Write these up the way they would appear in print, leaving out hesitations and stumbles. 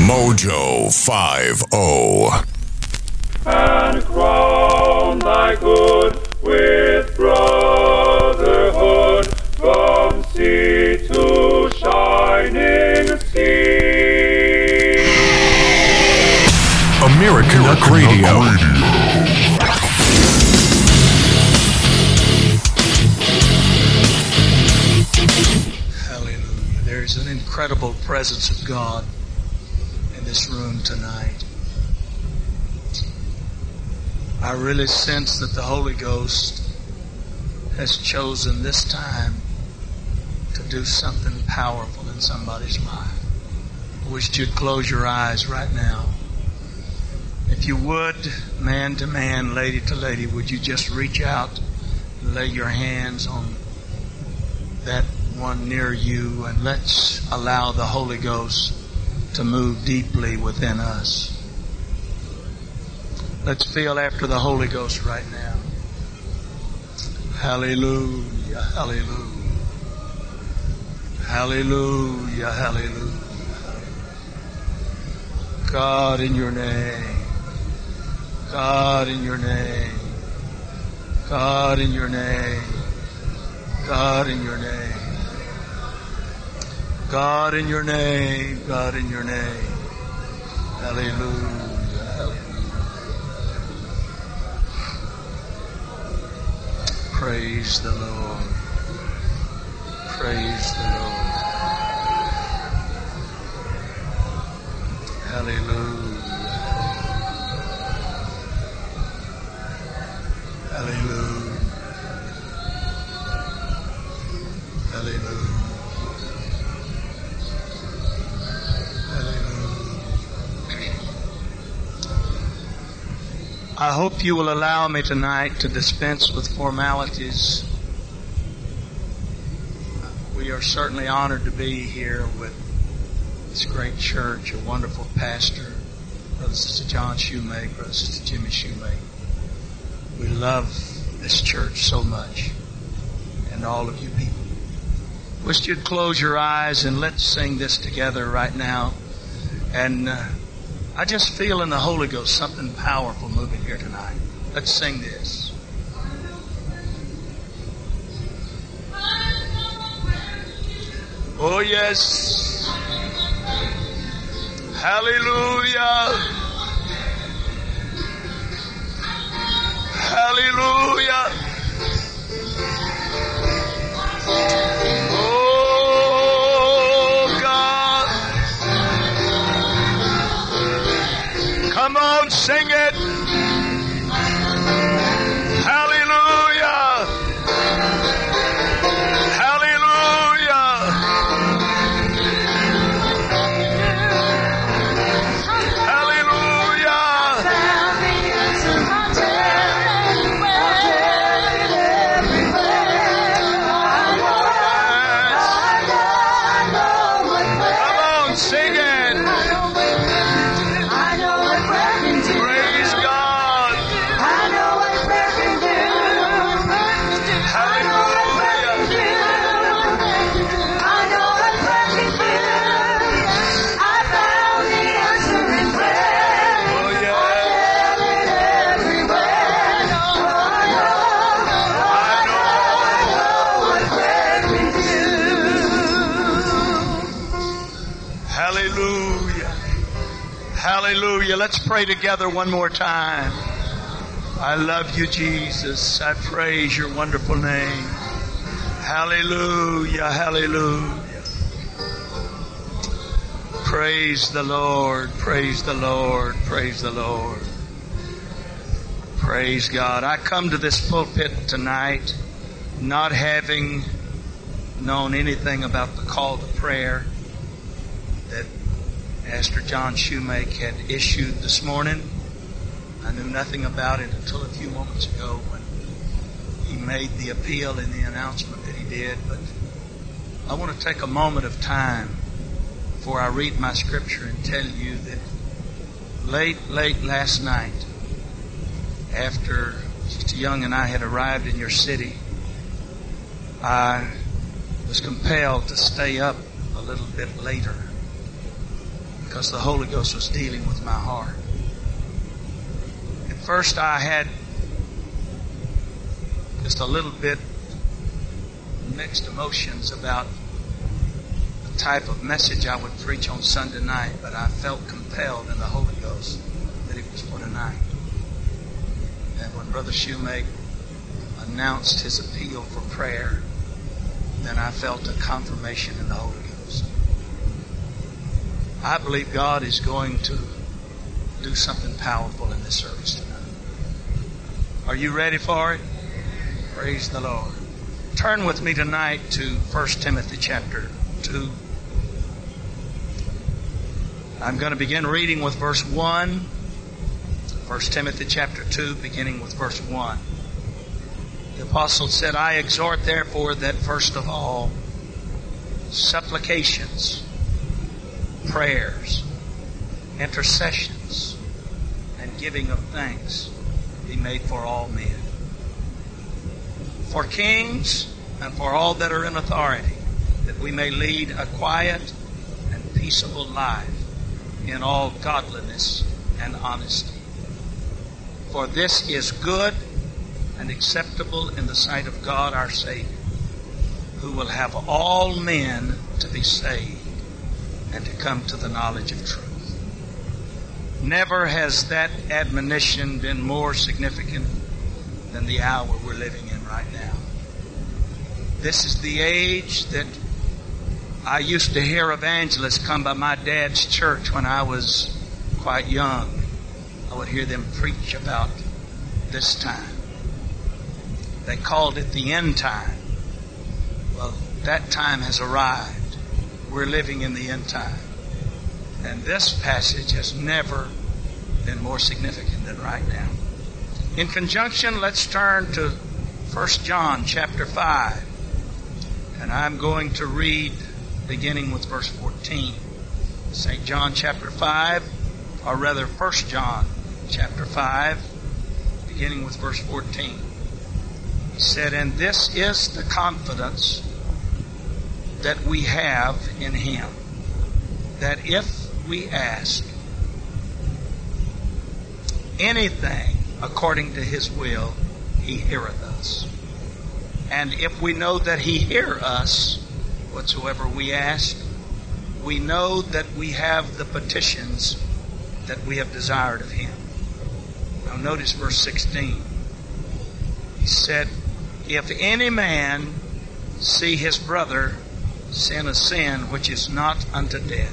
Mojo 50. And crown thy good with brotherhood from sea to shining sea. American Rock Radio. Hallelujah. There is an incredible presence of God in this room tonight. I really sense that the Holy Ghost has chosen this time to do something powerful in somebody's life. I wish you'd close your eyes right now. If you would, man to man, lady to lady, would you just reach out and lay your hands on that one near you, and let's allow the Holy Ghost to move deeply within us. Let's feel after the Holy Ghost right now. Hallelujah, hallelujah. Hallelujah, hallelujah. God, in your name. God, in your name. God, in your name. God, in your name. God, in your name. God, in your name. Hallelujah. Praise the Lord. Praise the Lord. Hallelujah. Hallelujah. Hallelujah. I hope you will allow me tonight to dispense with formalities. We are certainly honored to be here with this great church, a wonderful pastor, Brother Sister John Shoemake, Brother Sister Jimmy Shoemake. We love this church so much, and all of you people. Wish you'd close your eyes and let's sing this together right now. And I just feel in the Holy Ghost something powerful moving here tonight. Let's sing this. Oh yes. Hallelujah. Hallelujah. Oh God. Come on, sing it. Hallelujah. Hallelujah. Hallelujah. Let's pray together one more time. I love you, Jesus. I praise your wonderful name. Hallelujah. Hallelujah. Praise the Lord. Praise the Lord. Praise the Lord. Praise God. I come to this pulpit tonight not having known anything about the call to prayer that Pastor John Shoemake had issued this morning. I knew nothing about it until a few moments ago when he made the appeal and the announcement that he did. But I want to take a moment of time before I read my scripture and tell you that late last night, after Sister Young and I had arrived in your city, I was compelled to stay up a little bit later because the Holy Ghost was dealing with my heart. At first I had just a little bit mixed emotions about the type of message I would preach on Sunday night, but I felt compelled in the Holy Ghost that it was for tonight. And when Brother Shoemake announced his appeal for prayer, then I felt a confirmation in the Holy Ghost. I believe God is going to do something powerful in this service tonight. Are you ready for it? Praise the Lord. Turn with me tonight to 1 Timothy chapter 2. I'm going to begin reading with verse 1. 1 Timothy chapter 2, beginning with verse 1. The apostle said, I exhort therefore that first of all, supplications, prayers, intercessions, and giving of thanks be made for all men, for kings and for all that are in authority, that we may lead a quiet and peaceable life in all godliness and honesty. For this is good and acceptable in the sight of God our Savior, who will have all men to be saved and to come to the knowledge of truth. Never has that admonition been more significant than the hour we're living in right now. This is the age that I used to hear evangelists come by my dad's church when I was quite young. I would hear them preach about this time. They called it the end time. Well, that time has arrived. We're living in the end time. And this passage has never been more significant than right now. In conjunction, let's turn to 1 John chapter 5. And I'm going to read beginning with verse 14. St. John chapter 5, or rather 1 John chapter 5, beginning with verse 14. He said, and this is the confidence that we have in Him, that if we ask anything according to His will, He heareth us. And if we know that He hear us, whatsoever we ask, we know that we have the petitions that we have desired of Him. Now notice verse 16. He said, if any man see his brother sin a sin which is not unto death,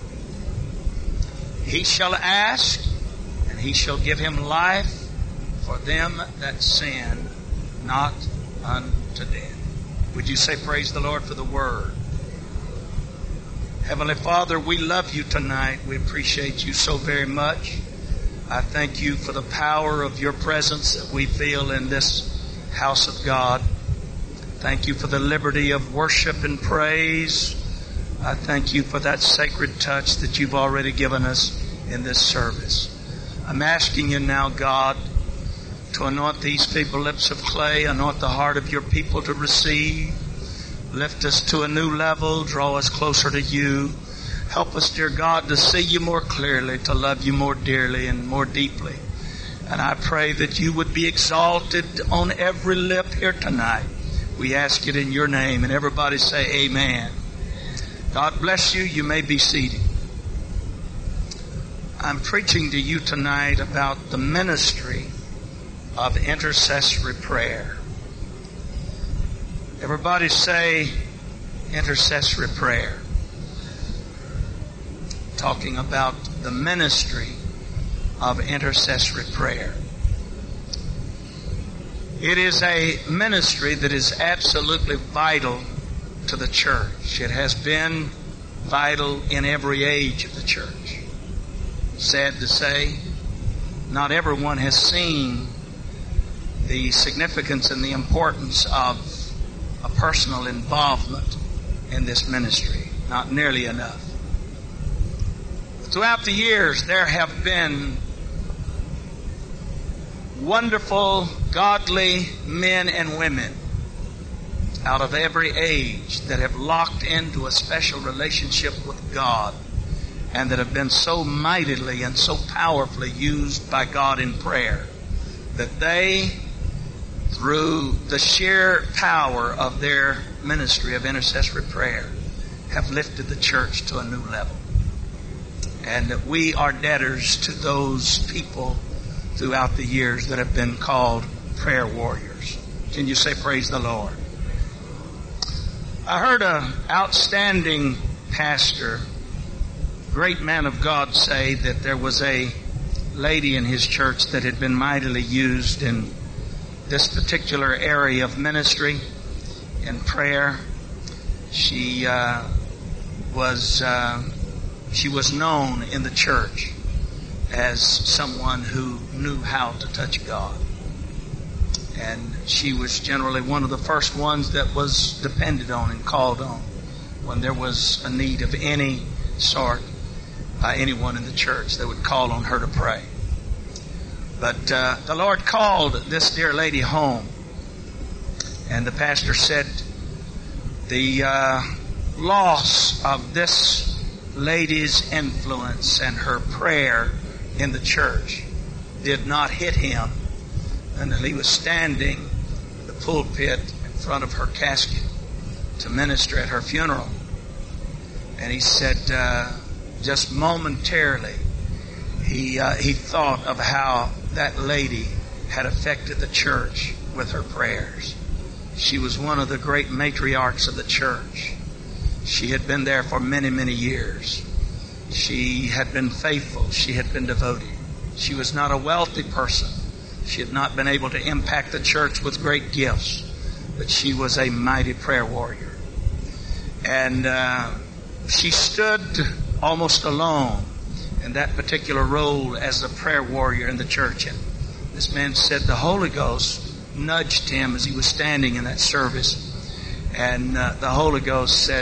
he shall ask, and He shall give him life for them that sin not unto death. Would you say praise the Lord for the Word? Heavenly Father, we love You tonight. We appreciate You so very much. I thank You for the power of Your presence that we feel in this house of God. Thank You for the liberty of worship and praise. I thank You for that sacred touch that You've already given us in this service. I'm asking You now, God, to anoint these feeble lips of clay, anoint the heart of Your people to receive. Lift us to a new level, draw us closer to You. Help us, dear God, to see You more clearly, to love You more dearly and more deeply. And I pray that You would be exalted on every lip here tonight. We ask it in Your name. And everybody say amen. God bless you. You may be seated. I'm preaching to you tonight about the ministry of intercessory prayer. Everybody say intercessory prayer. Talking about the ministry of intercessory prayer. It is a ministry that is absolutely vital to the church. It has been vital in every age of the church. Sad to say, not everyone has seen the significance and the importance of a personal involvement in this ministry. Not nearly enough. Throughout the years, there have been wonderful, godly men and women out of every age that have locked into a special relationship with God and that have been so mightily and so powerfully used by God in prayer, that they, through the sheer power of their ministry of intercessory prayer, have lifted the church to a new level. And that we are debtors to those people throughout the years that have been called prayer warriors. Can you say praise the Lord? I heard an outstanding pastor, great man of God, say that there was a lady in his church that had been mightily used in this particular area of ministry, in prayer. She was known in the church as someone who knew how to touch God. And she was generally one of the first ones that was depended on and called on when there was a need of any sort by anyone in the church. They would call on her to pray. But the Lord called this dear lady home, and the pastor said the loss of this lady's influence and her prayer in the church did not hit him until he was standing in the pulpit in front of her casket to minister at her funeral. And he said, just momentarily, he thought of how that lady had affected the church with her prayers. She was one of the great matriarchs of the church. She had been there for many, many years. She had been faithful. She had been devoted. She was not a wealthy person. She had not been able to impact the church with great gifts, but she was a mighty prayer warrior. And she stood almost alone in that particular role as a prayer warrior in the church. And this man said the Holy Ghost nudged him as he was standing in that service. And the Holy Ghost said,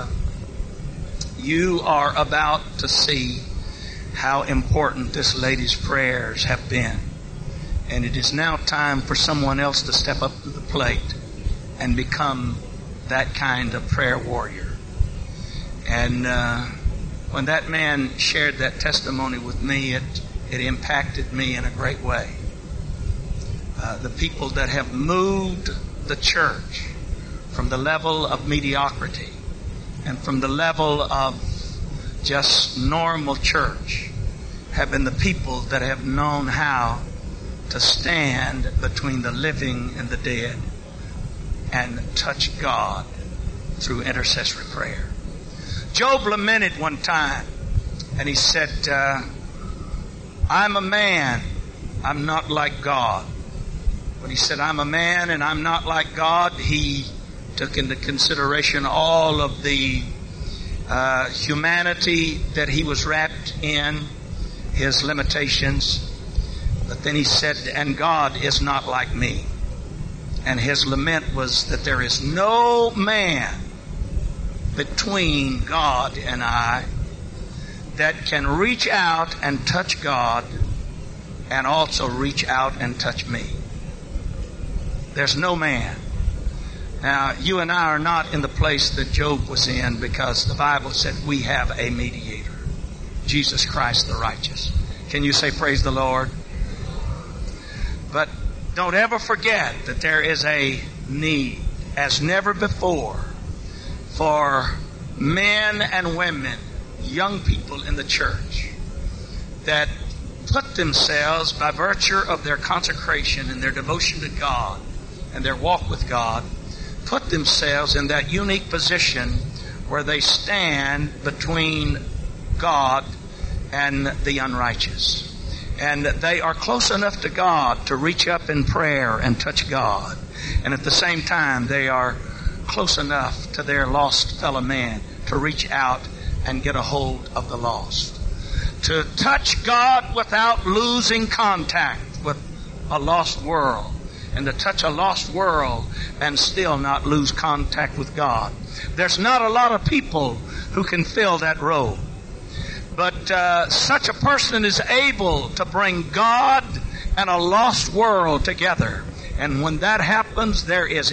you are about to see how important this lady's prayers have been. And it is now time for someone else to step up to the plate and become that kind of prayer warrior. And when that man shared that testimony with me, it impacted me in a great way. The people that have moved the church from the level of mediocrity and from the level of just normal church have been the people that have known how to stand between the living and the dead and touch God through intercessory prayer. Job lamented one time, and he said, I'm a man, I'm not like God. When he said, I'm a man and I'm not like God, he took into consideration all of the humanity that he was wrapped in, his limitations. But then he said, and God is not like me. And his lament was that there is no man between God and I that can reach out and touch God and also reach out and touch me. There's no man. Now, you and I are not in the place that Job was in, because the Bible said we have a mediator, Jesus Christ the righteous. Can you say praise the Lord? But don't ever forget that there is a need, as never before, for men and women, young people in the church, that put themselves, by virtue of their consecration and their devotion to God and their walk with God, put themselves in that unique position where they stand between God and the unrighteous. And they are close enough to God to reach up in prayer and touch God. And at the same time, they are close enough to their lost fellow man to reach out and get a hold of the lost. To touch God without losing contact with a lost world. And to touch a lost world and still not lose contact with God. There's not a lot of people who can fill that role. But such a person is able to bring God and a lost world together. And when that happens, there is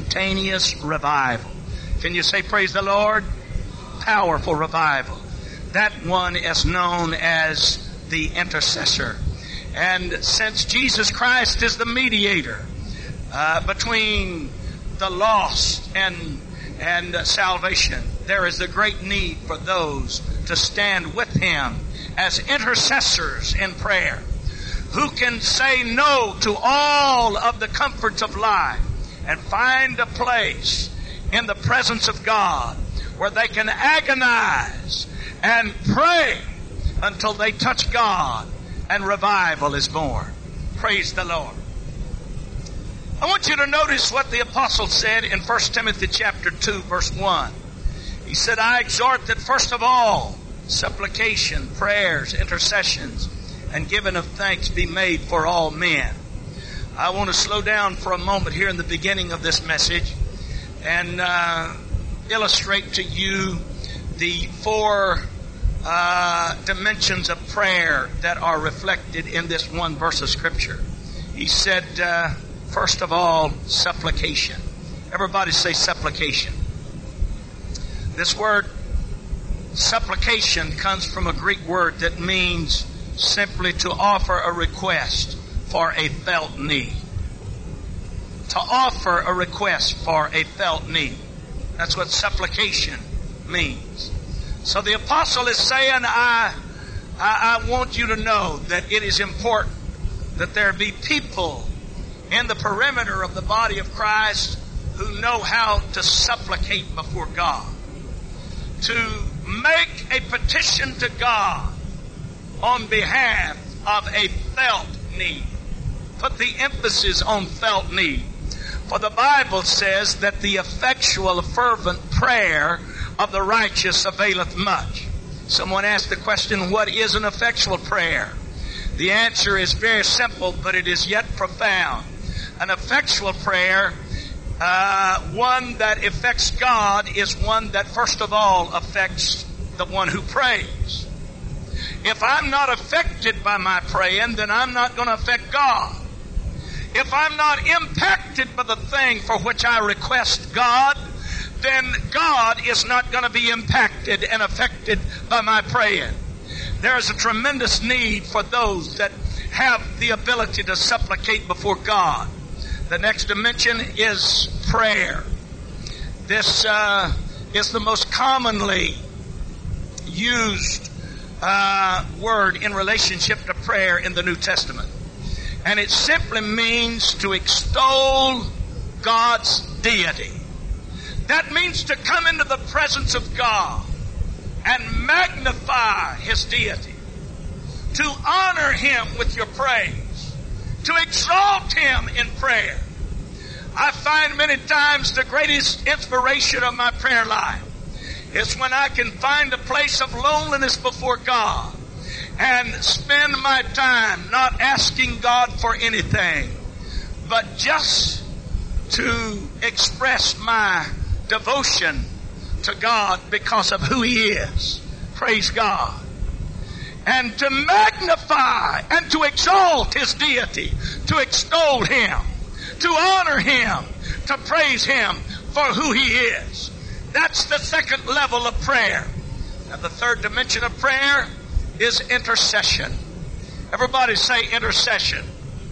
instantaneous revival. Can you say praise the Lord? Powerful revival. That one is known as the intercessor. And since Jesus Christ is the mediator between the lost and salvation, there is a great need for those to stand with Him as intercessors in prayer, who can say no to all of the comforts of life and find a place in the presence of God where they can agonize and pray until they touch God and revival is born. Praise the Lord. I want you to notice what the apostle said in 1 Timothy chapter 2, verse 1. He said, I exhort that first of all, supplication, prayers, intercessions, and giving of thanks be made for all men. I want to slow down for a moment here in the beginning of this message and illustrate to you the four dimensions of prayer that are reflected in this one verse of Scripture. He said, first of all, supplication. Everybody say supplication. This word supplication comes from a Greek word that means simply to offer a request for a felt need. To offer a request for a felt need. That's what supplication means. So the apostle is saying, I want you to know that it is important that there be people in the perimeter of the body of Christ who know how to supplicate before God. To make a petition to God on behalf of a felt need. Put the emphasis on felt need. For the Bible says that the effectual, fervent prayer of the righteous availeth much. Someone asked the question, what is an effectual prayer? The answer is very simple, but it is yet profound. An effectual prayer, one that affects God, is one that first of all affects the one who prays. If I'm not affected by my praying, then I'm not going to affect God. If I'm not impacted by the thing for which I request God, then God is not going to be impacted and affected by my praying. There is a tremendous need for those that have the ability to supplicate before God. The next dimension is prayer. This is the most commonly used word in relationship to prayer in the New Testament. And it simply means to extol God's deity. That means to come into the presence of God and magnify His deity. To honor Him with your praise. To exalt Him in prayer. I find many times the greatest inspiration of my prayer life is when I can find a place of loneliness before God and spend my time not asking God for anything, but just to express my devotion to God because of who He is. Praise God. And to magnify and to exalt His deity, to extol Him, to honor Him, to praise Him for who He is. That's the second level of prayer. And the third dimension of prayer is intercession. Everybody say intercession.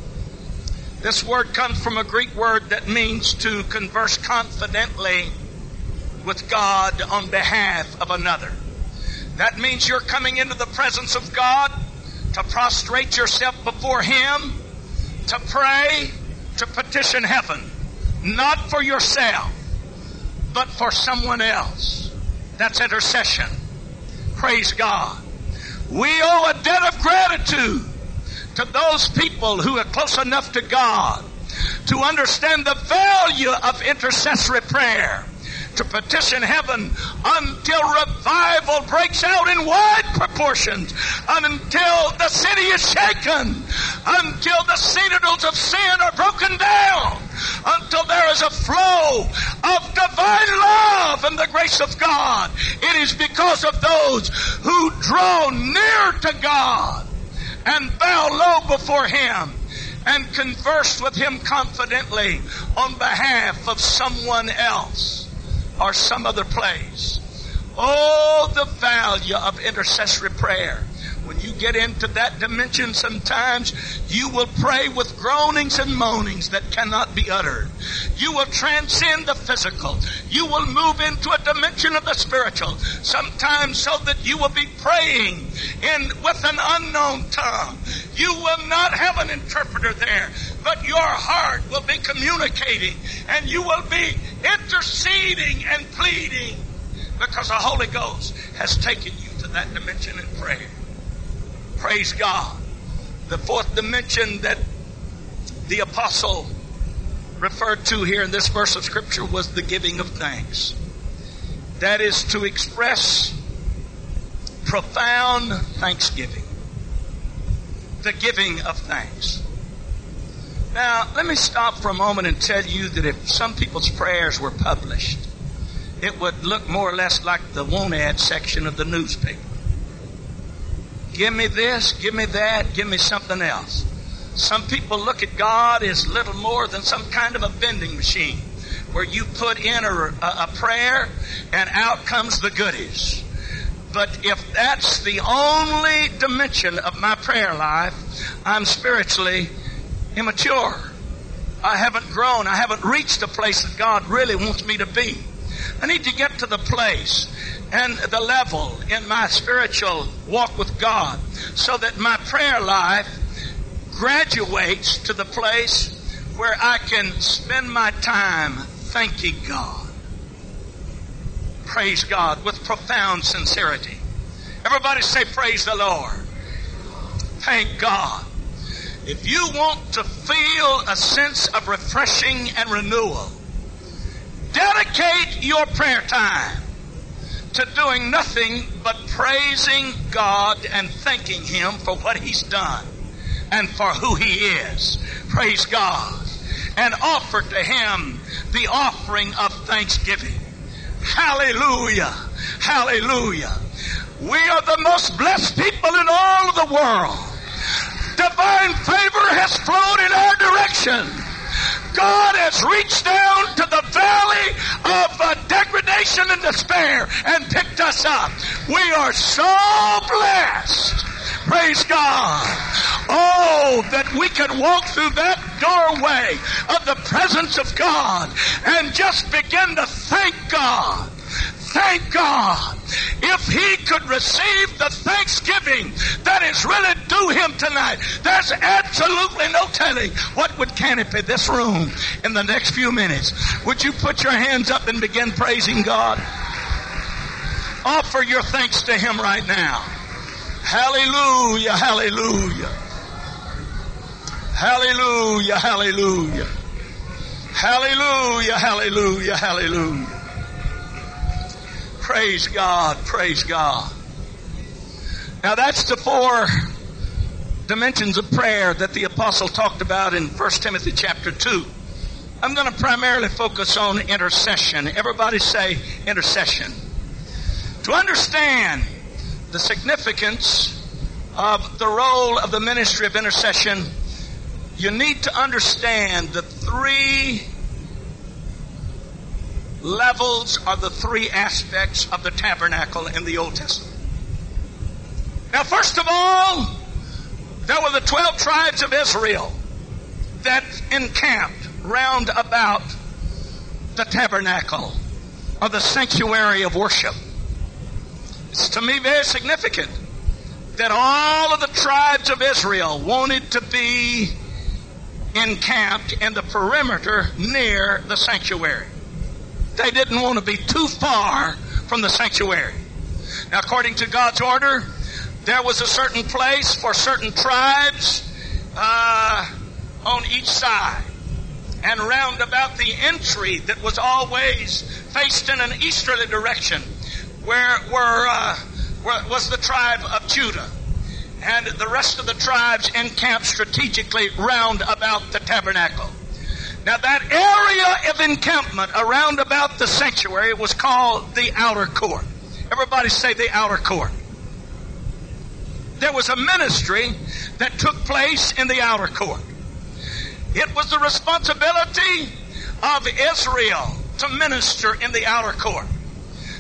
This word comes from a Greek word that means to converse confidently with God on behalf of another. That means you're coming into the presence of God to prostrate yourself before Him, to pray, to petition heaven, not for yourself, but for someone else. That's intercession. Praise God. We owe a debt of gratitude to those people who are close enough to God to understand the value of intercessory prayer, to petition heaven until revival breaks out in wide proportions, until the city is shaken, until the citadels of sin are broken down, until there is a flow of divine love and the grace of God. It is because of those who draw near to God and bow low before Him and converse with Him confidently on behalf of someone else or some other place. Oh, the value of intercessory prayer. When you get into that dimension, sometimes you will pray with groanings and moanings that cannot be uttered. You will transcend the physical. You will move into a dimension of the spiritual, sometimes so that you will be praying with an unknown tongue. You will not have an interpreter there, but your heart will be communicating, and you will be interceding and pleading, because the Holy Ghost has taken you to that dimension in prayer. Praise God. The fourth dimension that the apostle referred to here in this verse of Scripture was the giving of thanks. That is to express profound thanksgiving. The giving of thanks. Now, let me stop for a moment and tell you that if some people's prayers were published, it would look more or less like the want ad section of the newspaper. Give me this, give me that, give me something else. Some people look at God as little more than some kind of a vending machine where you put in a prayer and out comes the goodies. But if that's the only dimension of my prayer life, I'm spiritually immature. I haven't grown. I haven't reached the place that God really wants me to be. I need to get to the place and the level in my spiritual walk with God so that my prayer life graduates to the place where I can spend my time thanking God. Praise God with profound sincerity. Everybody say, praise the Lord. Thank God. If you want to feel a sense of refreshing and renewal, dedicate your prayer time to doing nothing but praising God and thanking Him for what He's done and for who He is. Praise God. And offer to Him the offering of thanksgiving. Hallelujah. Hallelujah. We are the most blessed people in all of the world. Divine favor has flowed in our direction. God has reached down to the valley of degradation and despair and picked us up. We are so blessed. Praise God. Oh, that we could walk through that doorway of the presence of God and just begin to thank God. Thank God. If He could receive the thanksgiving that is really due Him tonight, there's absolutely no telling what would canopy this room in the next few minutes. Would you put your hands up and begin praising God? Offer your thanks to Him right now. Hallelujah, hallelujah. Hallelujah, hallelujah. Hallelujah, hallelujah, hallelujah. Praise God, praise God. Now that's the four dimensions of prayer that the apostle talked about in 1 Timothy chapter 2. I'm going to primarily focus on intercession. Everybody say intercession. To understand the significance of the role of the ministry of intercession, you need to understand the three levels or the three aspects of the tabernacle in the Old Testament. Now, first of all, there were the 12 tribes of Israel that encamped round about the tabernacle or the sanctuary of worship. It's to me very significant that all of the tribes of Israel wanted to be encamped in the perimeter near the sanctuary. They didn't want to be too far from the sanctuary. Now, according to God's order, there was a certain place for certain tribes on each side. And round about the entry that was always faced in an easterly direction was the tribe of Judah. And the rest of the tribes encamped strategically round about the tabernacle. Now that area of encampment around about the sanctuary was called the outer court. Everybody say the outer court. There was a ministry that took place in the outer court. It was the responsibility of Israel to minister in the outer court.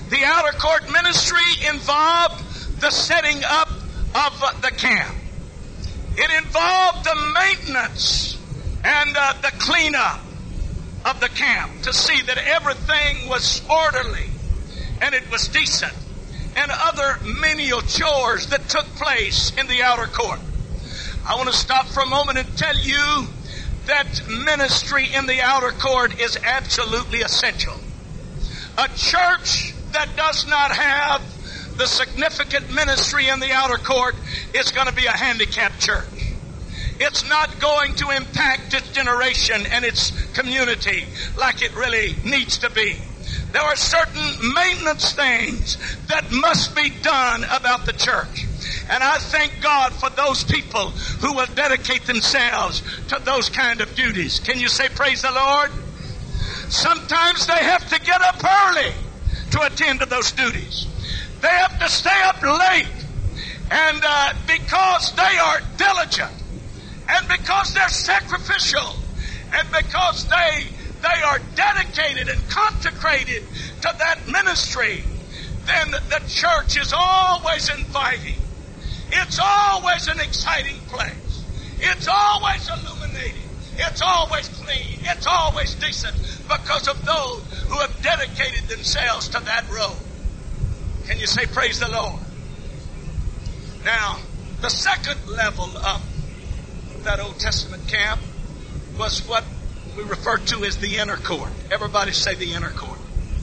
The outer court ministry involved the setting up of the camp. It involved the maintenance and the cleanup of the camp to see that everything was orderly and it was decent, and other menial chores that took place in the outer court. I want to stop for a moment and tell you that ministry in the outer court is absolutely essential. A church that does not have the significant ministry in the outer court is going to be a handicapped church. It's not going to impact its generation and its community like it really needs to be. There are certain maintenance things that must be done about the church. And I thank God for those people who will dedicate themselves to those kind of duties. Can you say praise the Lord? Sometimes they have to get up early to attend to those duties. They have to stay up late. And because they are diligent, and because they're sacrificial, and because they are dedicated and consecrated to that ministry, then the church is always inviting. It's always an exciting place. It's always illuminating. It's always clean. It's always decent because of those who have dedicated themselves to that road. Can you say praise the Lord? Now, the second level of that Old Testament camp was what we refer to as the inner court. Everybody say the inner court.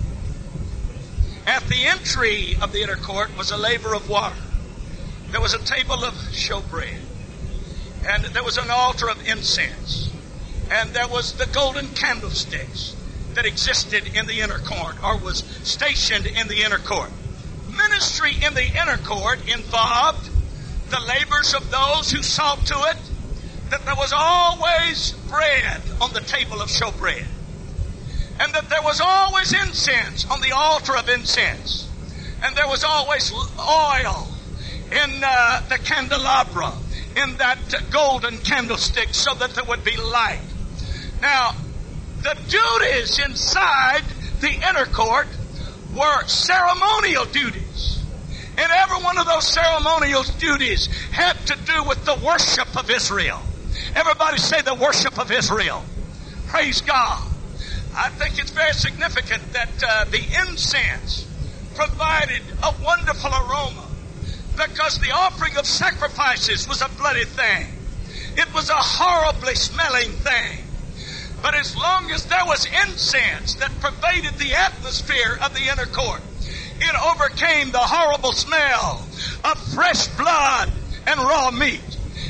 At the entry of the inner court was a laver of water. There was a table of showbread. And there was an altar of incense. And there was the golden candlesticks that existed in the inner court, or was stationed in the inner court. Ministry in the inner court involved the labors of those who saw to it that there was always bread on the table of showbread, and that there was always incense on the altar of incense, and there was always oil in the candelabra, in that golden candlestick, so that there would be light. Now, the duties inside the inner court were ceremonial duties. And every one of those ceremonial duties had to do with the worship of Israel. Everybody say the worship of Israel. Praise God. I think it's very significant that the incense provided a wonderful aroma, because the offering of sacrifices was a bloody thing. It was a horribly smelling thing. But as long as there was incense that pervaded the atmosphere of the inner court, it overcame the horrible smell of fresh blood and raw meat.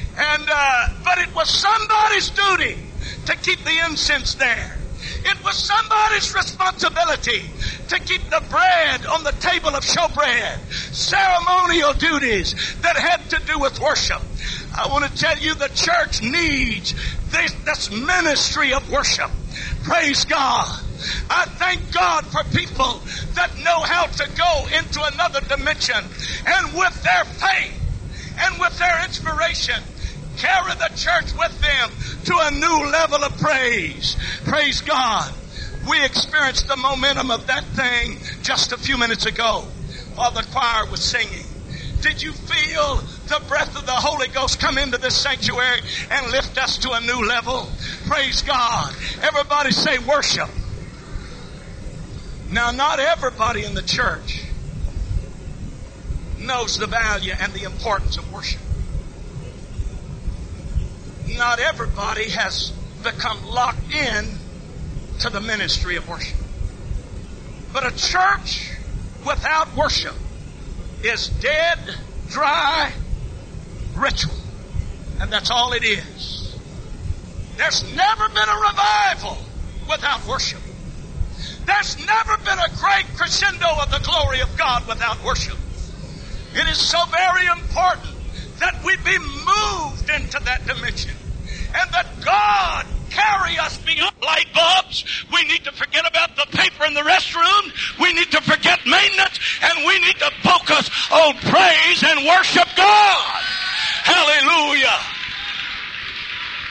But it was somebody's duty to keep the incense there. It was somebody's responsibility to keep the bread on the table of showbread. Ceremonial duties that had to do with worship. I want to tell you, the church needs this ministry of worship. Praise God. I thank God for people that know how to go into another dimension, and with their faith and with their inspiration, carry the church with them to a new level of praise. Praise God. We experienced the momentum of that thing just a few minutes ago while the choir was singing. Did you feel the breath of the Holy Ghost come into this sanctuary and lift us to a new level? Praise God. Everybody say worship. Now, not everybody in the church knows the value and the importance of worship. Not everybody has become locked in to the ministry of worship. But a church without worship is dead, dry ritual. And that's all it is. There's never been a revival without worship. There's never been a great crescendo of the glory of God without worship. It is so very important that we be moved into that dimension, and that God carry us beyond light bulbs. We need to forget about the paper in the restroom. We need to forget maintenance, and we need to focus on praise and worship God. Hallelujah.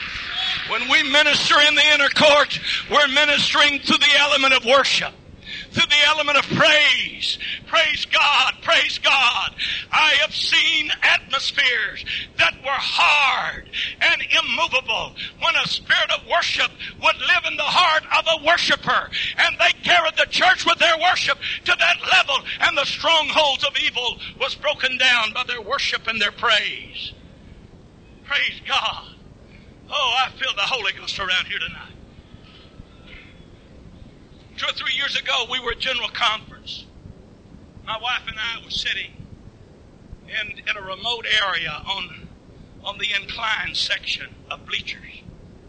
When we minister in the inner court, we're ministering through the element of worship. through the element of praise. Praise God, praise God. I have seen atmospheres that were hard and immovable when a spirit of worship would live in the heart of a worshiper, and they carried the church with their worship to that level, and the strongholds of evil was broken down by their worship and their praise. Praise God. Oh, I feel the Holy Ghost around here tonight. 2 or 3 years ago, we were at General Conference. My wife and I were sitting in a remote area on the inclined section of bleachers.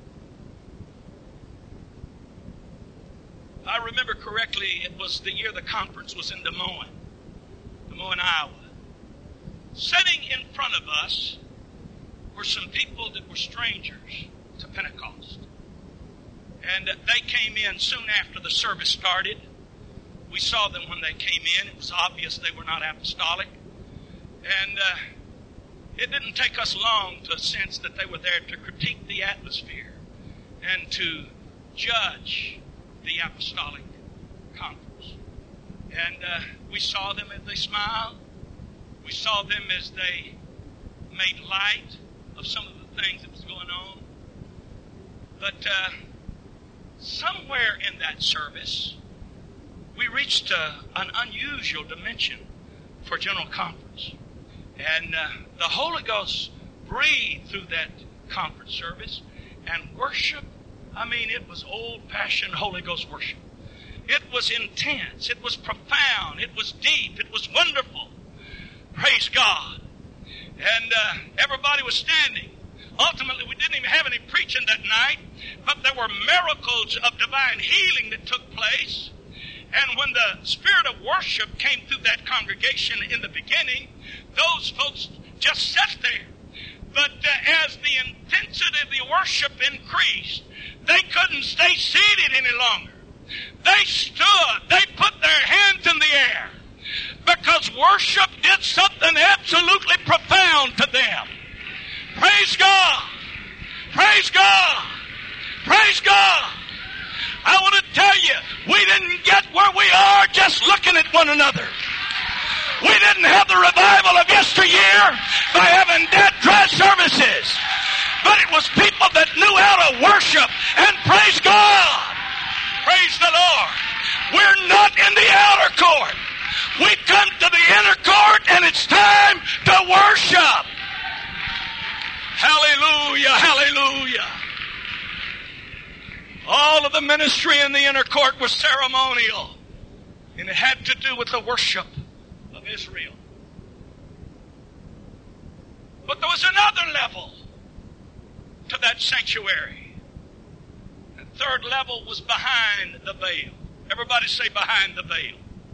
If I remember correctly, it was the year the conference was in Des Moines, Iowa. Sitting in front of us were some people that were strangers to Pentecost. And they came in soon after the service started. We saw them when they came in. It was obvious they were not apostolic. And it didn't take us long to sense that they were there to critique the atmosphere and to judge the apostolic conference. And we saw them as they smiled. We saw them as they made light of some of the things that was going on. But somewhere in that service, we reached an unusual dimension for General Conference. And the Holy Ghost breathed through that conference service, and worship, I mean, it was old-fashioned Holy Ghost worship. It was intense. It was profound. It was deep. It was wonderful. Praise God. And everybody was standing. Ultimately, we didn't even have any preaching that night, but there were miracles of divine healing that took place. And when the spirit of worship came through that congregation in the beginning, those folks just sat there. But as the intensity of the worship increased, they couldn't stay seated any longer. They stood. They put their hands in the air because worship did something absolutely profound to them. Praise God. Praise God. Praise God. I want to tell you, we didn't get where we are just looking at one another. We didn't have the revival of yesteryear by having dead, dry services. But it was people that knew how to worship and praise God. Praise the Lord. We're not in the outer court. We come to the inner court, and it's time to worship. Hallelujah, hallelujah. All of the ministry in the inner court was ceremonial, and it had to do with the worship of Israel. But there was another level to that sanctuary. The third level was behind the veil. Everybody say behind the veil.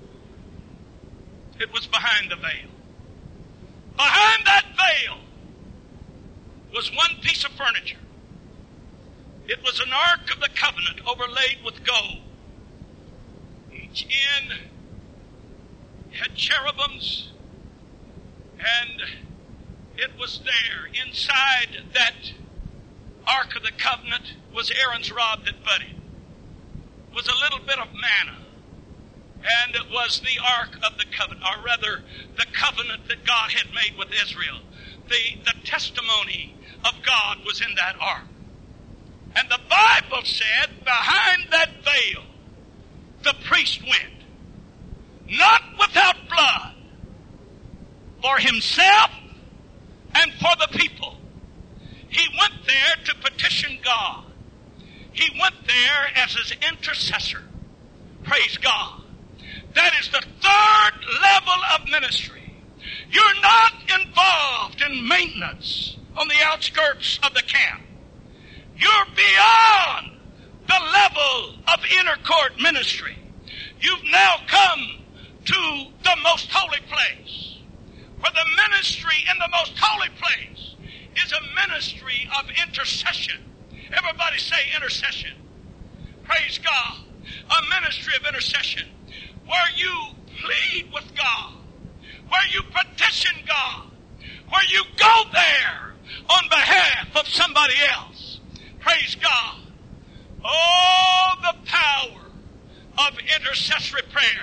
It was behind the veil. Behind that veil was one piece of furniture. It was an Ark of the Covenant overlaid with gold. Each end had cherubims, and it was there. Inside that Ark of the Covenant was Aaron's rod that budded. It was a little bit of manna. And it was the Ark of the Covenant, or rather, the covenant that God had made with Israel. The testimony of God was in that Ark. And the Bible said, behind that veil, the priest went, not without blood, for himself and for the people. He went there to petition God. He went there as his intercessor. Praise God. That is the third level of ministry. You're not involved in maintenance on the outskirts of the camp. You're beyond the level of inner court ministry. You've now come to the most holy place. For the ministry in the most holy place is a ministry of intercession. Everybody say intercession. Praise God. A ministry of intercession where you plead with God, where you petition God, where you go there on behalf of somebody else. Praise God. Oh, the power of intercessory prayer.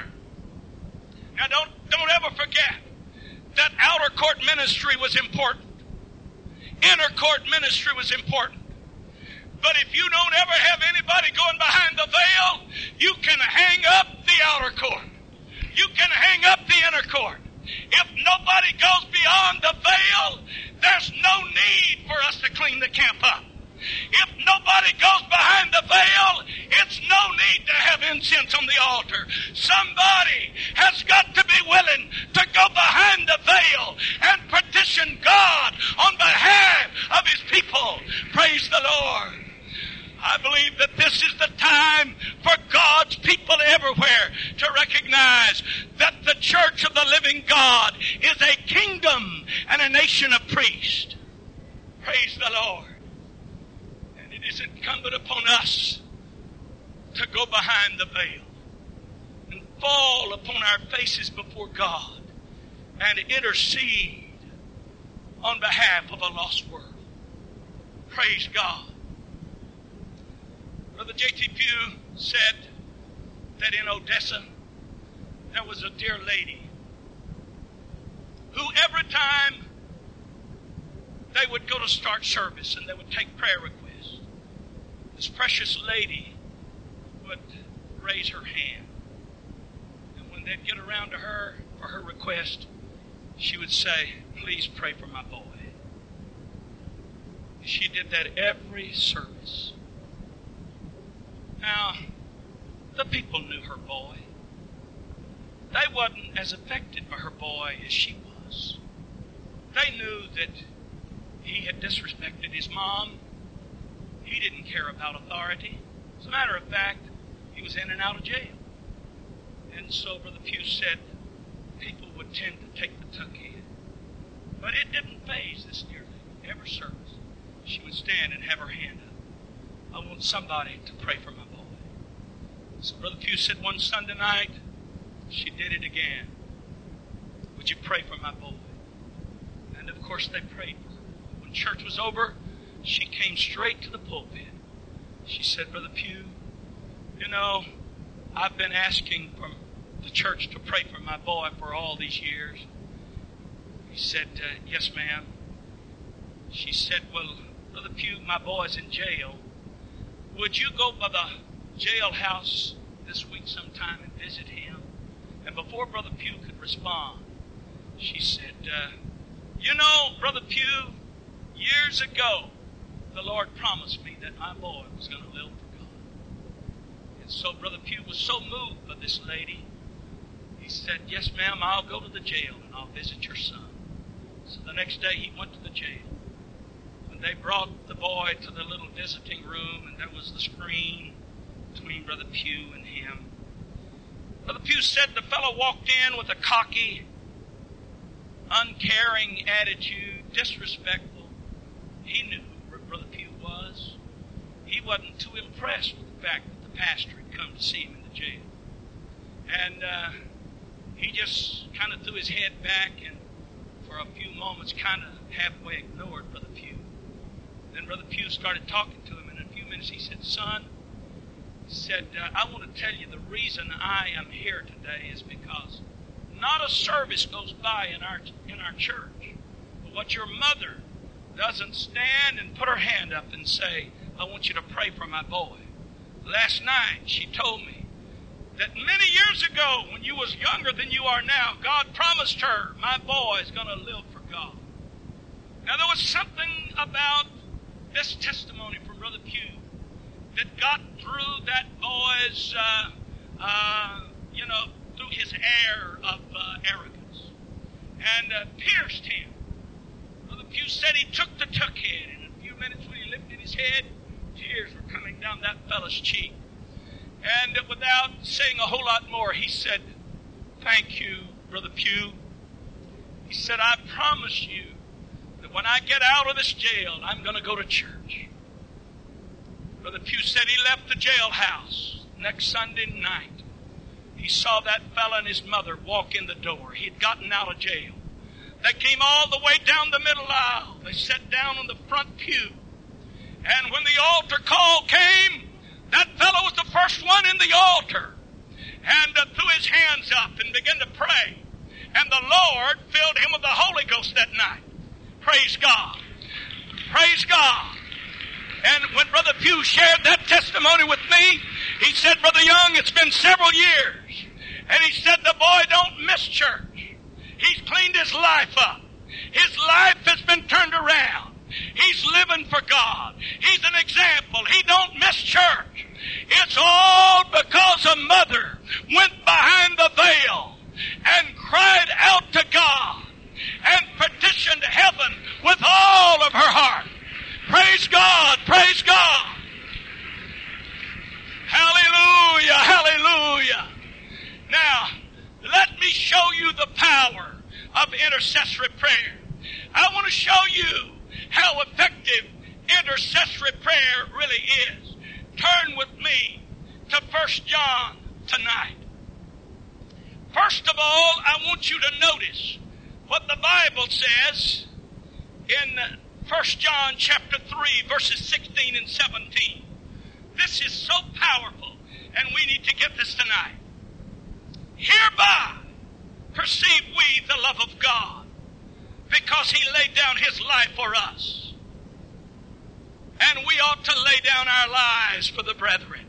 ministry was important. Inner court ministry was important. But if you don't ever have anybody going behind the veil, you can hang up the outer court. You can hang up the inner court. If nobody goes beyond the veil, there's no need for us to clean the camp up. If nobody goes behind the veil, it's no need to have incense on the altar. Somebody has got to be willing to go behind the veil and petition God on behalf of His people. Praise the Lord. I believe that this is the time for God's people everywhere to recognize that the church of the living God is a kingdom and a nation of priests. Praise the Lord. And it is incumbent upon us to go behind the veil and fall upon our faces before God and intercede on behalf of a lost world. Praise God. Brother J.T. Pugh said that in Odessa there was a dear lady who every time they would go to start service and they would take prayer requests, this precious lady would raise her hand. And when they'd get around to her for her request, she would say, "Please pray for my boy." She did that every service. Now, the people knew her boy. They wasn't as affected by her boy as she was. They knew that he had disrespected his mom. He didn't care about authority. As a matter of fact, he was in and out of jail. And so Brother Pugh said people would tend to take the tuck in. But it didn't faze this dear lady. Every service, she would stand and have her hand up. I want somebody to pray for my boy. So Brother Pugh said one Sunday night, she did it again. Would you pray for my boy? And of course they prayed for her. When church was over, she came straight to the pulpit. She said, "Brother Pugh, you know, I've been asking for the church to pray for my boy for all these years." He said, "Yes, ma'am." She said, "Well, Brother Pugh, my boy's in jail. Would you go by the jailhouse this week sometime and visit him?" And before Brother Pugh could respond, she said, "You know, Brother Pugh, years ago, the Lord promised me that my boy was going to live for God." And so Brother Pugh was so moved by this lady, he said, "Yes, ma'am, I'll go to the jail and I'll visit your son." So the next day he went to the jail. When they brought the boy to the little visiting room, and there was the screen between Brother Pugh and him, Brother Pugh said the fellow walked in with a cocky, uncaring attitude, disrespectful. He knew who Brother Pugh was. He wasn't too impressed with the fact that the pastor had come to see him in the jail. And he just kind of threw his head back and for a few moments kind of halfway ignored Brother Pugh. Then Brother Pugh started talking to him, and in a few minutes he said, "Son," he said, "I want to tell you the reason I am here today is because not a service goes by in our church, but what your mother doesn't stand and put her hand up and say, 'I want you to pray for my boy.' Last night she told me that many years ago, when you was younger than you are now, God promised her, 'My boy is going to live for God.'" Now there was something about this testimony from Brother Pugh that got through that boy's, through his air of arrogance and pierced him. Brother Pugh said he took the tuck head, and in a few minutes when he lifted his head, tears were coming down that fellow's cheek. And without saying a whole lot more, he said, "Thank you, Brother Pugh." He said, "I promise you that when I get out of this jail, I'm going to go to church." Brother Pugh said he left the jailhouse next Sunday night. He saw that fella and his mother walk in the door. He had gotten out of jail. They came all the way down the middle aisle. They sat down on the front pew. And when the altar call came, that fellow was the first one in the altar and threw his hands up and began to pray. And the Lord filled him with the Holy Ghost that night. Praise God. Praise God. And when Brother Pugh shared that testimony with me, he said, Brother Young, it's been several years. And he said, the boy don't miss church. He's cleaned his life up. His life has been turned around. He's living for God. He's an example. He don't miss church. It's all because a mother went behind the veil and cried out to God and petitioned heaven with all of her heart. Praise God! Praise God! Hallelujah! Hallelujah! Now, let me show you the power of intercessory prayer. I want to show you how effective intercessory prayer really is. Turn with me to 1 John tonight. First of all, I want you to notice what the Bible says in 1 John chapter 3, verses 16 and 17. This is so powerful, and we need to get this tonight. Hereby perceive we the love of God, because He laid down His life for us. And we ought to lay down our lives for the brethren.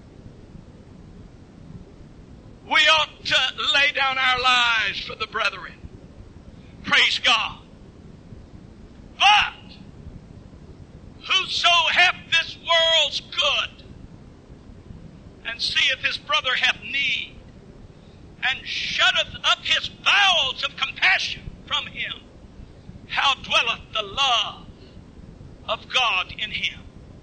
We ought to lay down our lives for the brethren. Praise God. But whoso hath this world's good, and seeth his brother hath need, and shutteth up his bowels of compassion from him, how dwelleth the love of God in him?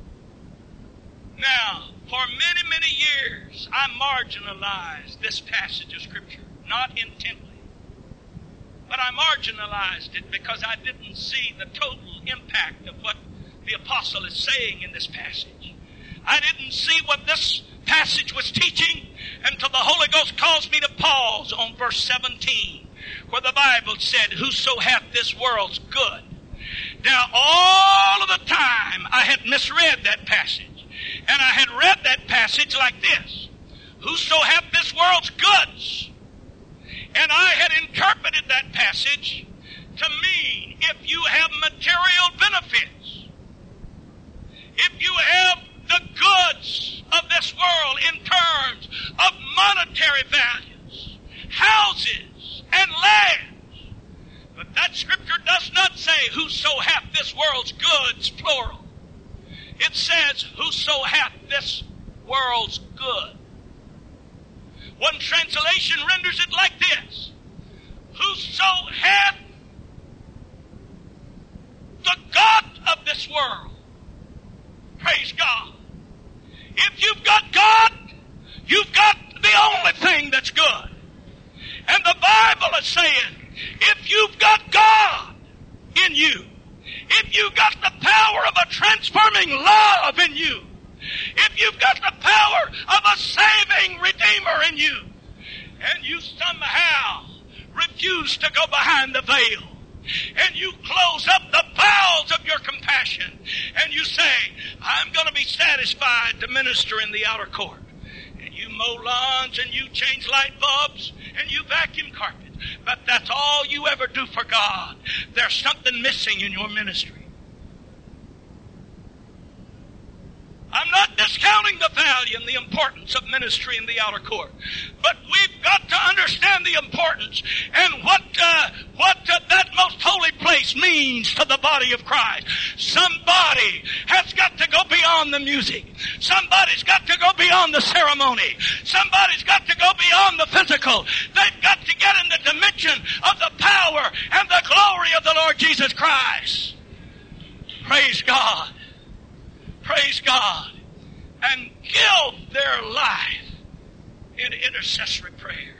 Now, for many, many years, I marginalized this passage of Scripture, not intently. But I marginalized it because I didn't see the total impact of what the apostle is saying in this passage. I didn't see what this passage was teaching until the Holy Ghost caused me to pause on verse 17, where the Bible said, whoso hath this world's good. Now, all of the time I had misread that passage. And I had read that passage like this: whoso hath this world's goods. And I had interpreted that passage to mean if you have material benefits, if you have the goods of this world in terms of monetary values, houses and lands. But that scripture does not say whoso hath this world's goods, plural. It says whoso hath this world's good. One translation renders it like this: whoso hath the God of this world. Praise God. If you've got God, you've got the only thing that's good. And the Bible is saying, if you've got God in you, if you've got the power of a transforming love in you, if you've got the power of a saving Redeemer in you, and you somehow refuse to go behind the veil, and you close up the bowels of your compassion, and you say, I'm going to be satisfied to minister in the outer court, and you mow lawns, and you change light bulbs, and you vacuum carpet, but that's all you ever do for God, there's something missing in your ministry. I'm not discounting the value and the importance of ministry in the outer court, but we've got to understand the importance and what that most holy place means to the body of Christ. Somebody has got to go beyond the music. Somebody's got to go beyond the ceremony. Somebody's got to go beyond the physical. They've got to get in the dimension of the power and the glory of the Lord Jesus Christ. Praise God. Praise God. And give their life in intercessory prayer.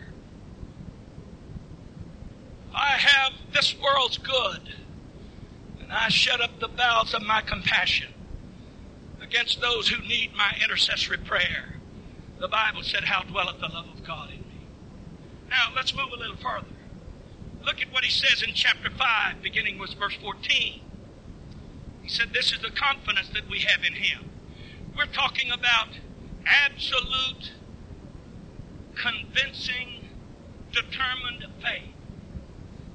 I have this world's good, and I shut up the bowels of my compassion against those who need my intercessory prayer. The Bible said, how dwelleth the love of God in me. Now, let's move a little further. Look at what he says in chapter 5, beginning with verse 14. He said, this is the confidence that we have in Him. We're talking about absolute, convincing, determined faith.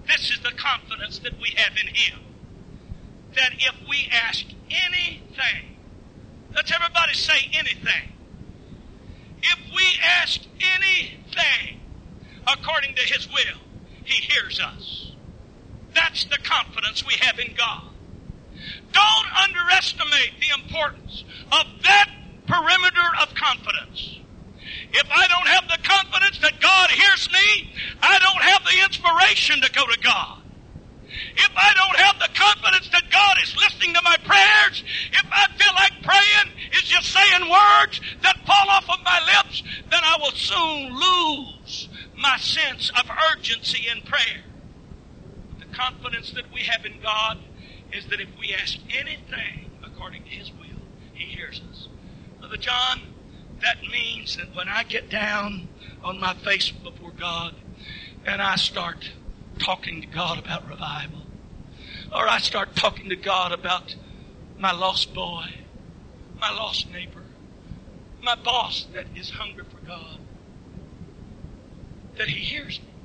This is the confidence that we have in Him. That if we ask anything, let's everybody say anything. If we ask anything according to His will, He hears us. That's the confidence we have in God. Don't underestimate the importance of that perimeter of confidence. If I don't have the confidence that God hears me, I don't have the inspiration to go to God. If I don't have the confidence that God is listening to my prayers, if I feel like praying is just saying words that fall off of my lips, then I will soon lose my sense of urgency in prayer. The confidence that we have in God is that if we ask anything according to His will, He hears us. Brother John, that means that when I get down on my face before God and I start talking to God about revival, or I start talking to God about my lost boy, my lost neighbor, my boss that is hungry for God, that He hears me.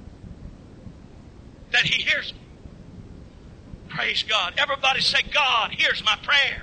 That He hears me. Praise God. Everybody say, God hears my prayer.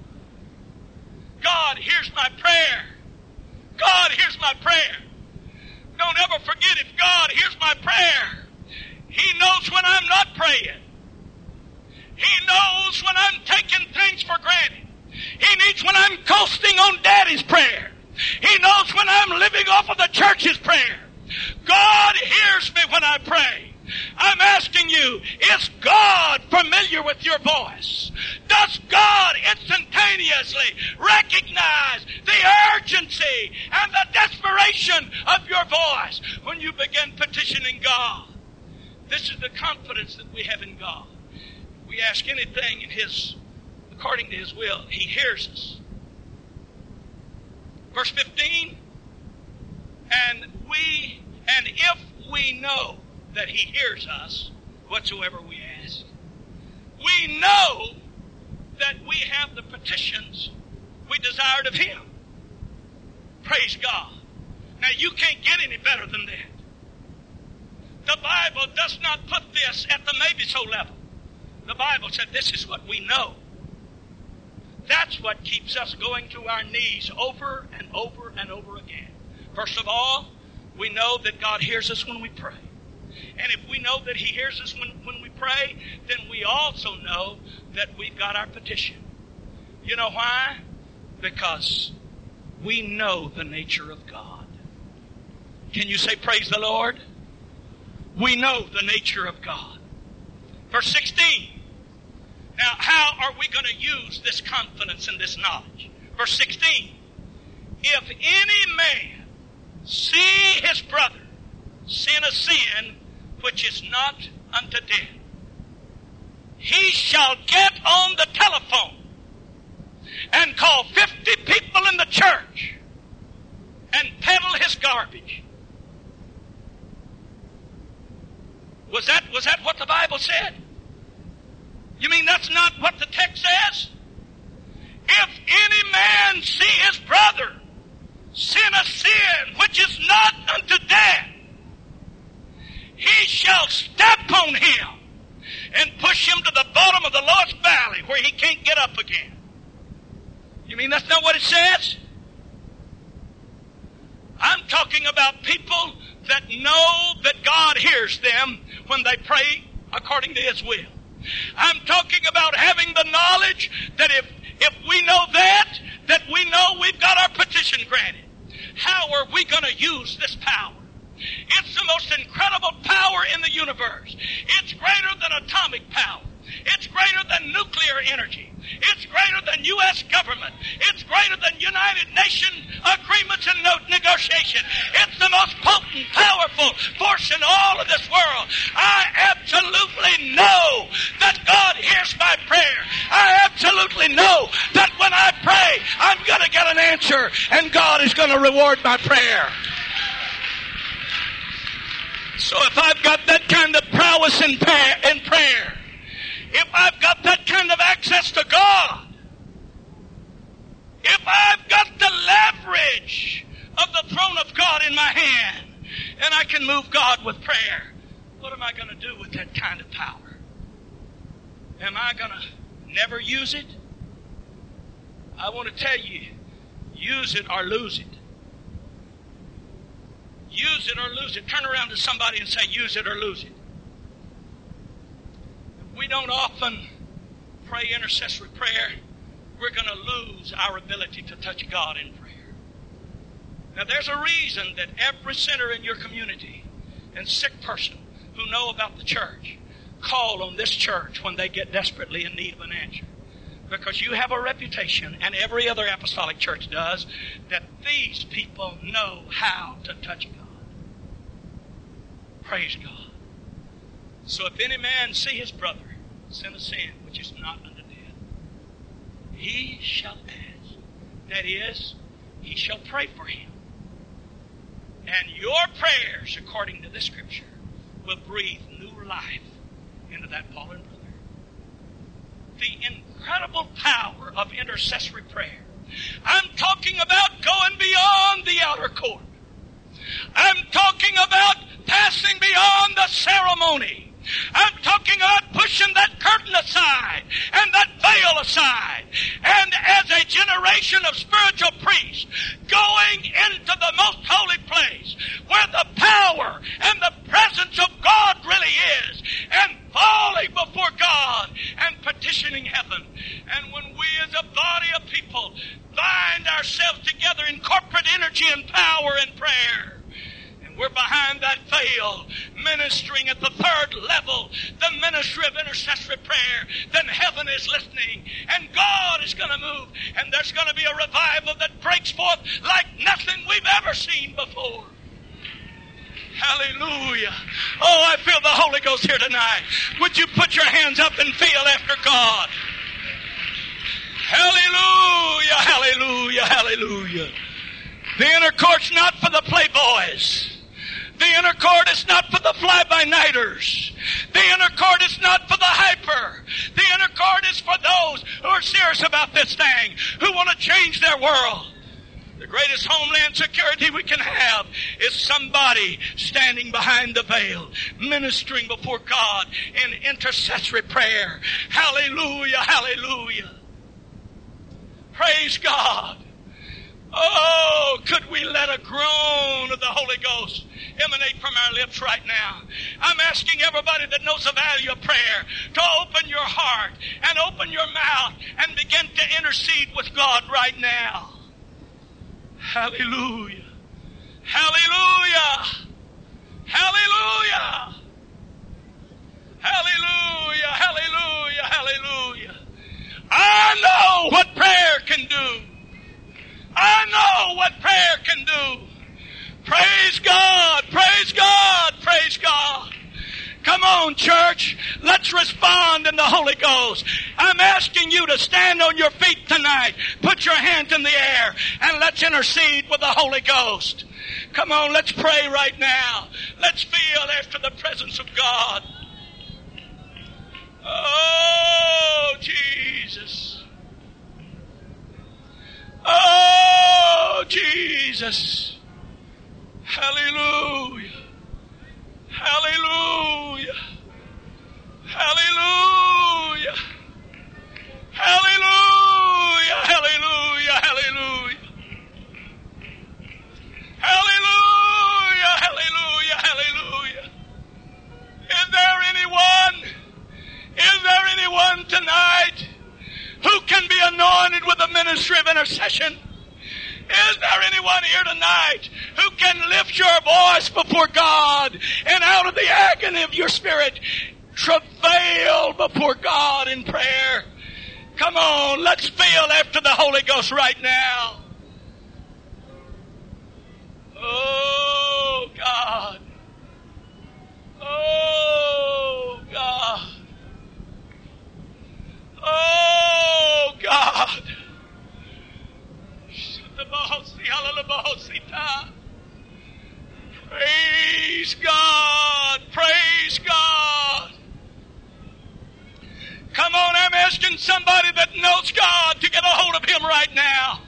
God hears my prayer. God hears my prayer. Don't ever forget, if God hears my prayer, He knows when I'm not praying. He knows when I'm taking things for granted. He knows when I'm coasting on Daddy's prayer. He knows when I'm living off of the church's prayer. God hears me when I pray. I'm asking you, is God familiar with your voice? Does God instantaneously recognize the urgency and the desperation of your voice when you begin petitioning God? This is the confidence that we have in God. If we ask anything in according to His will, He hears us. Verse 15, and if we know that He hears us, whatsoever we ask, we know that we have the petitions we desired of Him. Praise God. Now you can't get any better than that. The Bible does not put this at the maybe-so level. The Bible said this is what we know. That's what keeps us going to our knees over and over and over again. First of all, we know that God hears us when we pray. And if we know that He hears us when we pray, then we also know that we've got our petition. You know why? Because we know the nature of God. Can you say praise the Lord? We know the nature of God. Verse 16. Now, how are we going to use this confidence and this knowledge? Verse 16. If any man see his brother sin a sin which is not unto death, he shall get on the telephone and call 50 people in the church and peddle his garbage. Was that what the Bible said? You mean that's not what the text says? If any man see his brother sin a sin which is not unto death, he shall step on him and push him to the bottom of the lost valley where he can't get up again. You mean that's not what it says? I'm talking about people that know that God hears them when they pray according to His will. I'm talking about having the knowledge that if we know that we know we've got our petition granted. How are we going to use this power? It's the most incredible power in the universe. It's greater than atomic power. It's greater than nuclear energy. It's greater than U.S. government. It's greater than United Nations agreements and negotiation. It's the most potent, powerful force in all of this world. I absolutely know that God hears my prayer. I absolutely know that when I pray, I'm going to get an answer, and God is going to reward my prayer. So if I've got that kind of prowess in prayer, if I've got that kind of access to God, if I've got the leverage of the throne of God in my hand, and I can move God with prayer, What am I going to do with that kind of power? Am I going to never use it? I want to tell you, use it or lose it. Use it or lose it. Turn around to somebody and say, use it or lose it. We don't often pray intercessory prayer. We're going to lose our ability to touch God in prayer. Now, there's a reason that every sinner in your community and sick person who know about the church call on this church when they get desperately in need of an answer. Because you have a reputation, and every other apostolic church does, that these people know how to touch God. Praise God. So if any man see his brother sin a sin which is not unto death, he shall ask. That is, he shall pray for him. And your prayers, according to this scripture, will breathe new life into that fallen brother. The incredible power of intercessory prayer. I'm talking about going beyond the outer court. I'm talking about passing beyond the ceremony. I'm talking about pushing that curtain aside and that veil aside. And as a generation of spiritual priests, going into the most holy place where the power and the presence of God really is, and falling before God and petitioning heaven. And when we as a body of people bind ourselves together in corporate energy and power and prayer, we're behind that veil, ministering at the third level, the ministry of intercessory prayer, then heaven is listening, and God is going to move, and there's going to be a revival that breaks forth like nothing we've ever seen before. Hallelujah. Oh, I feel the Holy Ghost here tonight. Would you put your hands up and feel after God? Hallelujah, hallelujah, hallelujah. The inner court's not for the playboys. The inner court is not for the fly-by-nighters. The inner court is not for the hyper. The inner court is for those who are serious about this thing, who want to change their world. The greatest homeland security we can have is somebody standing behind the veil, ministering before God in intercessory prayer. Hallelujah, hallelujah. Praise God. Oh, could we let a groan of the Holy Ghost emanate from our lips right now? I'm asking everybody that knows the value of prayer to open your heart and open your mouth and begin to intercede with God right now. Hallelujah. Hallelujah. Hallelujah. Hallelujah. Hallelujah. Hallelujah. I know what prayer can do. I know what prayer can do. Praise God, praise God, praise God. Come on, church. Let's respond in the Holy Ghost. I'm asking you to stand on your feet tonight. Put your hands in the air and let's intercede with the Holy Ghost. Come on, let's pray right now. Let's feel after the presence of God. Oh, Jesus. Oh, Jesus. Hallelujah. Hallelujah. Hallelujah. Hallelujah. Hallelujah. Hallelujah. Hallelujah. Hallelujah. Hallelujah. Is there anyone tonight who can be anointed with the ministry of intercession? Is there anyone here tonight who can lift your voice before God and out of the agony of your spirit travail before God in prayer? Come on, let's feel after the Holy Ghost right now. Oh, God. Oh, God. Oh, God. Praise God. Praise God. Come on, I'm asking somebody that knows God to get a hold of Him right now.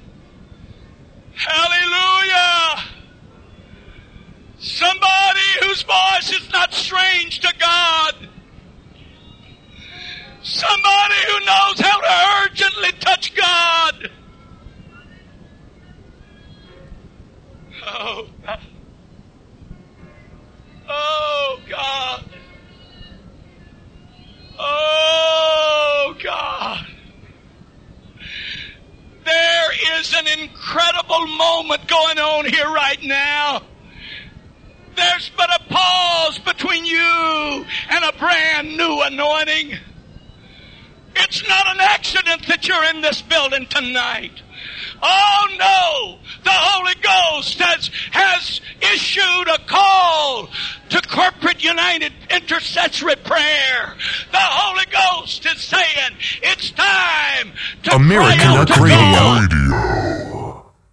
Hallelujah. Somebody who whose voice is not strange to God. Somebody who knows how to urgently touch God. Oh, God. Oh, God. Oh, God. There is an incredible moment going on here right now. There's but a pause between you and a brand new anointing. It's not an accident that you're in this building tonight. Oh no, the Holy Ghost has issued a call to corporate united intercessory prayer. The Holy Ghost is saying it's time to American cry out to Radio. God.